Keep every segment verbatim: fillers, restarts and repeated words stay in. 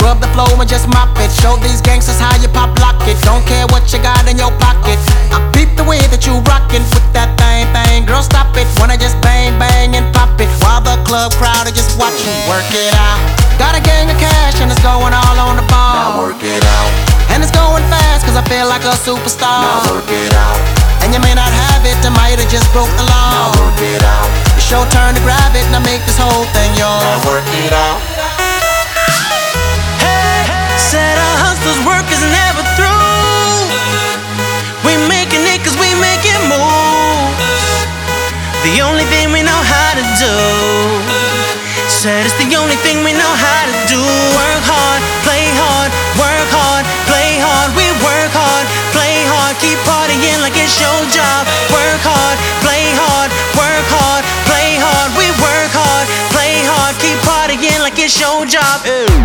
Scrub the flow and just mop it. Show these gangsters how you pop lock it. Don't care what you got in your pocket. I peep the way that you rockin' with that thing, thing. Girl, stop it. Wanna just bang, bang and pop it while the club crowd are just watching. Work it out. Got a gang of cash and it's going all on the ball. Now work it out. And it's going fast cause I feel like a superstar. Now work it out. And you may not have it, I might have just broke the law. Now work it out. It's your turn to grab it and I make this whole thing yours. Now work it out. Hey, said our hustler's work is never through. We making it cause we making moves. The only thing we know how to do. Said it's the only thing we know how to do. Work hard, play hard, work hard, play hard. We work hard, play hard, keep partying like it's your job. Work hard, play hard, work hard, play hard. We work hard, play hard, keep partying like it's your job.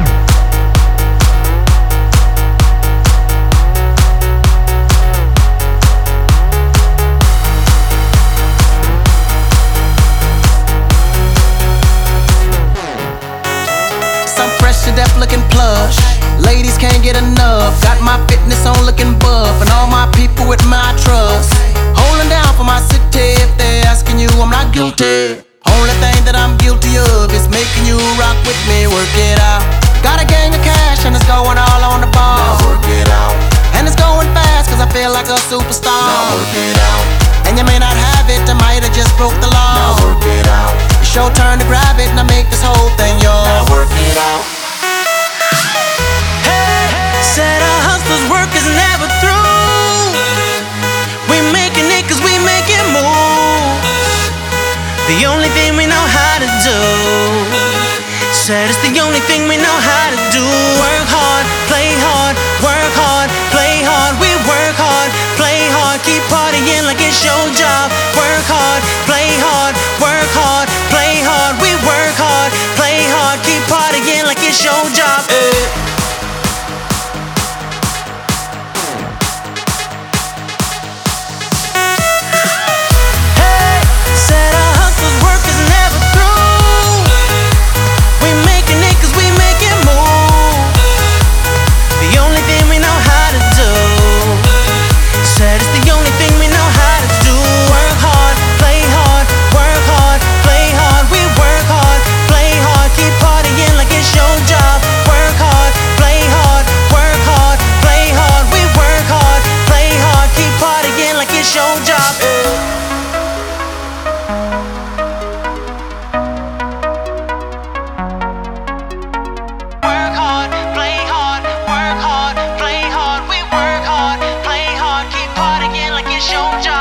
Fresh to death looking plush. Ladies can't get enough. Got my fitness on looking buff. And all my people with my trust. Holding down for my city. If they're asking you, I'm not guilty. Only thing that I'm guilty of is making you rock with me. Work it out. Got a gang of cash and it's going all on the ball. Now work it out. And it's going fast cause I feel like a superstar. Now work it out. And you may not have it, I might have just broke the law. Now work it out. It's your turn to grab it and I make this whole thing yours. Now work it out. Said our hustler's work is never through. We making it cause we making moves. The only thing we know how to do. Said it's the only thing we know how to do. Work hard, play hard, work hard, play hard. We work hard, play hard, keep partying like it's your job. Work hard, play hard, work hard, play hard. We work hard, play hard, keep partying like it's your job. Eh. Show